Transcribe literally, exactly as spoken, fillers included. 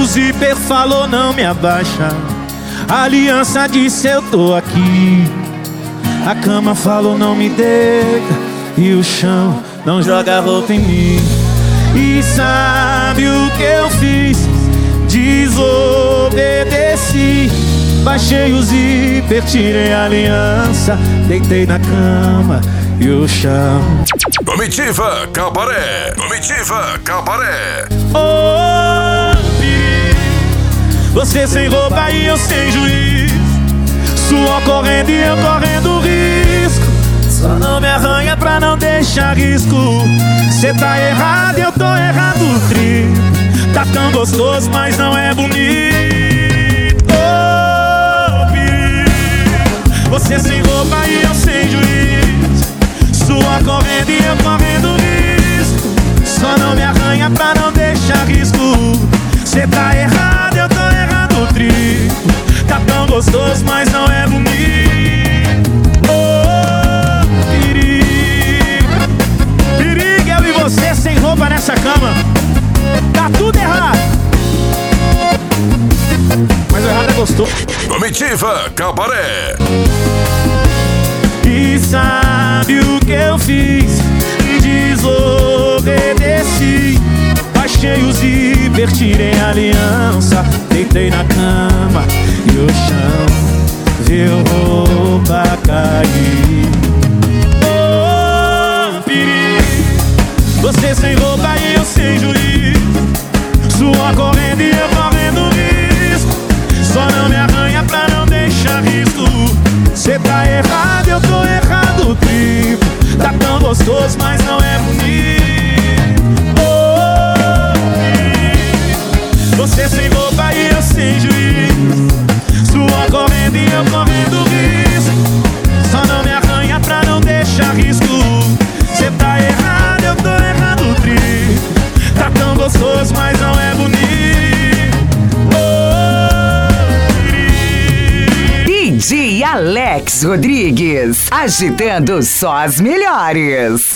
zíper falou não me abaixa. A aliança disse eu tô aqui. A cama falou não me deita. E o chão não joga roupa em mim. E sabe o que eu fiz? Desobedeci. Baixei o zíper, tirei a aliança, deitei na cama e o chão. Comitiva Cabaré, Comitiva Cabaré. Oh, você sem roupa e eu sem juiz, suor correndo e eu correndo risco. Só não me arranha pra não deixar risco. Cê tá errado e eu tô errado o triplo. Tá tão gostoso, mas não é bonito. Você sem roupa e eu sem juiz, sua correndo e eu correndo risco. Só não me arranha pra não deixar risco. Cê tá errado, eu tô errado o triplo. Tá tão gostoso, mas não é bonito. Oh, perigo, perigo, eu e você sem roupa nessa cama. Tá tudo errado, mas o errado é gostoso. Comitiva Cabaré. E sabe o que eu fiz? Desobedeci. Baixei o zíper, tirei a aliança, deitei na cama e o chão viu roupa cair. Oh, perigo, você sem roupa e eu sem juiz, sua correndo e eu correndo risco. Só não me arranha pra não deixar risco. Cê tá errado, eu tô errado o triplo. Tá tão gostoso, mas não é bonito. Oh, você sem roupa e eu sem juiz, sua correndo e eu correndo risco. Só não me arranha pra não deixar risco. Cê tá errado, eu tô errado o triplo. Tá tão gostoso, mas não é bonito. D J Alex Rodrigues, agitando só as melhores.